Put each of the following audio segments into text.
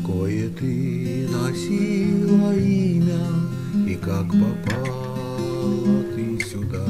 Какое ты носила имя и как попала ты сюда?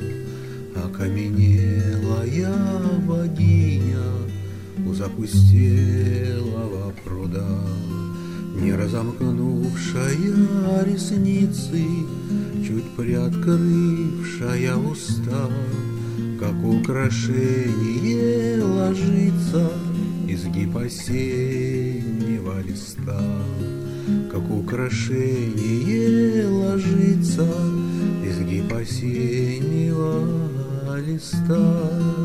Окаменелая богиня у запустелого пруда, не разомкнувшая ресницы, чуть приоткрывшая уста, как украшение ложится изгиб осеннего листа, как украшение ложится изгиб осеннего листа.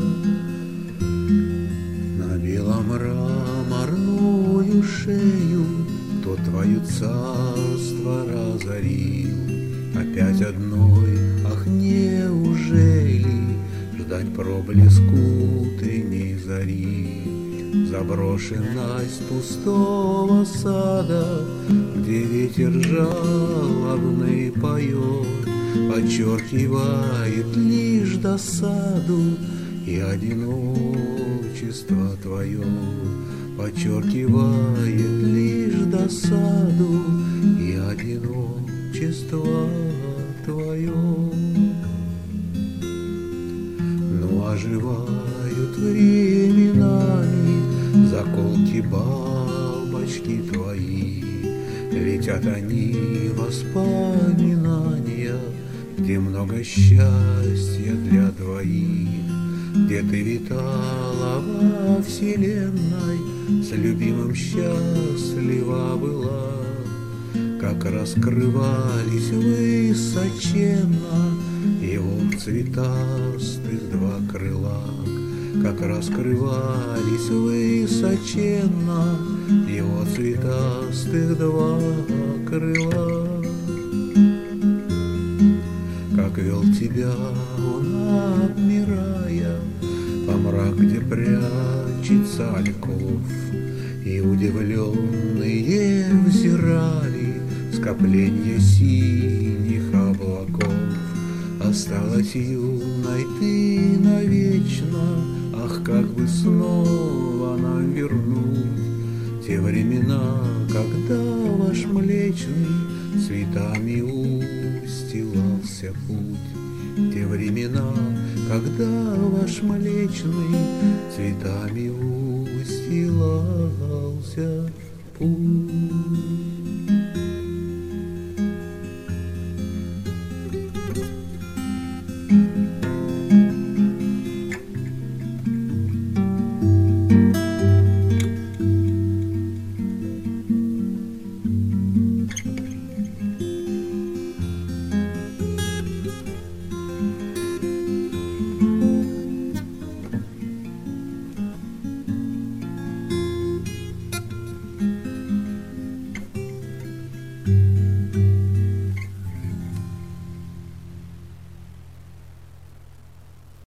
На белом мраморную шею кто твое царство разорил. Опять одной, ах, неужели ждать проблеск утренней зари? Заброшенность пустого сада, где ветер жалобный поет, подчеркивает лишь досаду и одиночество твое, подчеркивает лишь досаду и одиночество твое. Ну, оживают временами заколки бабочки твои, летят они воспоминания, где много счастья для двоих, где ты витала во вселенной, с любимым счастлива была, как раскрывались высоченно его цветастых два крыла, как раскрывались высоченно его цветастых два крыла. Как вел тебя он, обмирая, по мрак, где прячется альков, и удивленные взирали скопление синих облаков. Осталась юной ты навечно, ах, как бы снова нам вернуть те времена, когда ваш млечный цветами устилался путь. Те времена, когда ваш млечный цветами устилался путь.